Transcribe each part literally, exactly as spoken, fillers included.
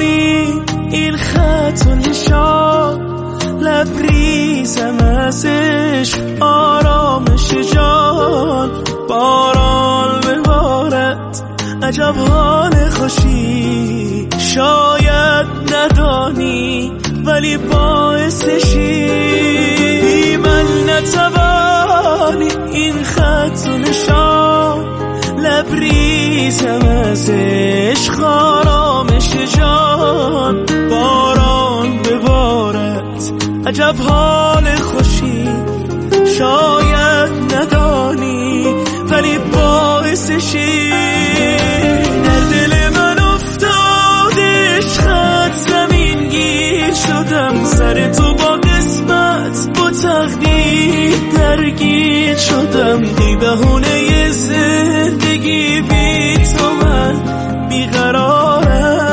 ندانی این خط و نشان لبریزم از عشق آرامش جان باران ببارد عجب حال خوشی شاید ندانی ولی باعثشی بی من نتوانی این خط و نشان لبریزم از عشق آرامش جان باران ببارد عجب حال خوشی شاید ندانی ولی باعثشی در دل من افتاد عشقت زمین گیر شدم سر تو با قسمت با تقدیر درگیر شدم بی بهونه زندگی بی تو من بیقرارم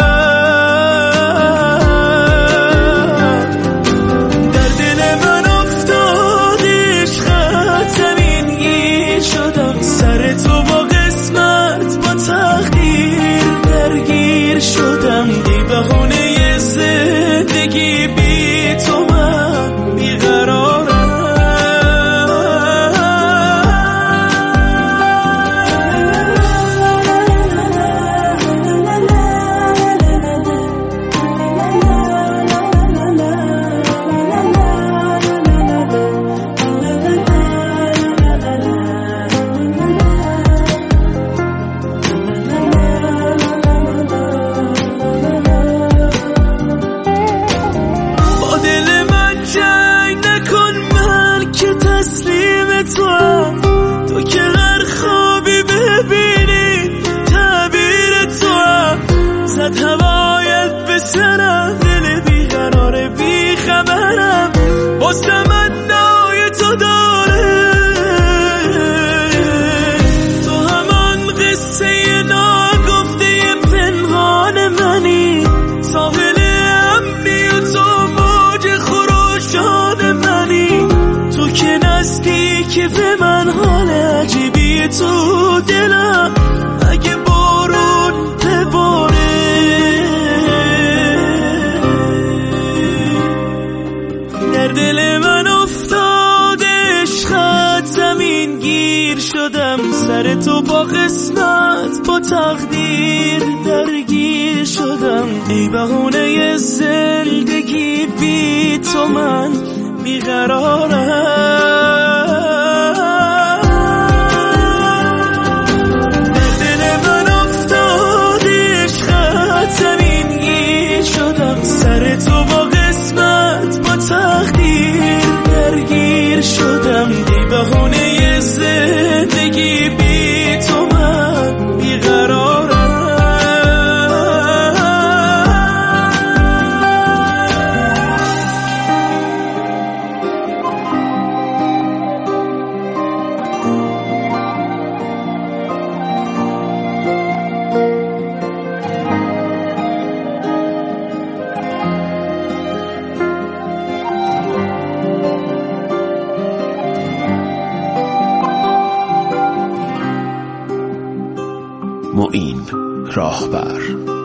در دل من افتاد عشقت زمین گیر شدم سر تو با قسمت با تقدیر درگیر شدم بی بهونه زندگی بی تو من بیقرارم تو که هر خوابی ببینی تعبیر تو هم زد هوایت به سرم دل بیقرار بیخبرم باز تمنای تو داره تو همان قصه ناگفته پنهان منی ساحل امنی و تو موج خروشان منی تو که نزدیکی به من حال عجیبی تو دلم اگه بارون بباره در دل من افتاد عشقت زمین گیر شدم سر تو با قسمت با تقدیر درگیر شدم ای بهونه زندگی بی تو من بیقرارم سر تو با قسمت با تقدیر درگیر شدم بی بهونه زندگی بی تو من بیقرارم معین راهبر.